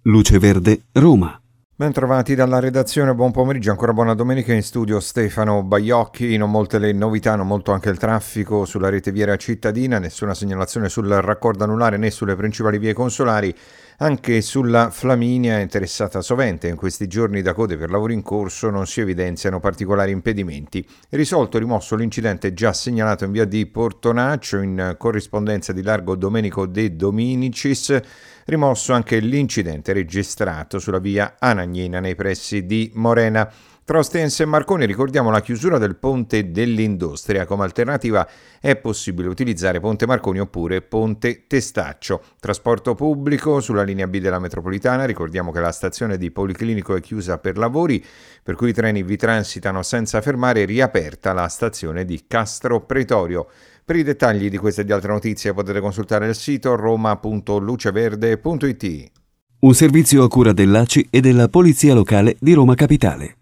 Luce Verde, Roma. Ben trovati dalla redazione, buon pomeriggio, ancora buona domenica. In studio Stefano Baiocchi. Non molte le novità, non molto anche il traffico sulla rete viaria cittadina, nessuna segnalazione sul raccordo anulare né sulle principali vie consolari. Anche sulla Flaminia, interessata sovente in questi giorni da code per lavori in corso, non si evidenziano particolari impedimenti. Risolto, rimosso l'incidente già segnalato in via di Portonaccio in corrispondenza di largo Domenico De Dominicis. Rimosso anche l'incidente registrato sulla via Anagnina nei pressi di Morena. Tra Ostense e Marconi ricordiamo la chiusura del ponte dell'Industria. Come alternativa è possibile utilizzare Ponte Marconi oppure Ponte Testaccio. Trasporto pubblico sulla linea B della metropolitana. Ricordiamo che la stazione di Policlinico è chiusa per lavori, per cui i treni vi transitano senza fermare. Riaperta la stazione di Castro Pretorio. Per i dettagli di queste e di altre notizie potete consultare il sito roma.luceverde.it. Un servizio a cura dell'ACI e della Polizia Locale di Roma Capitale.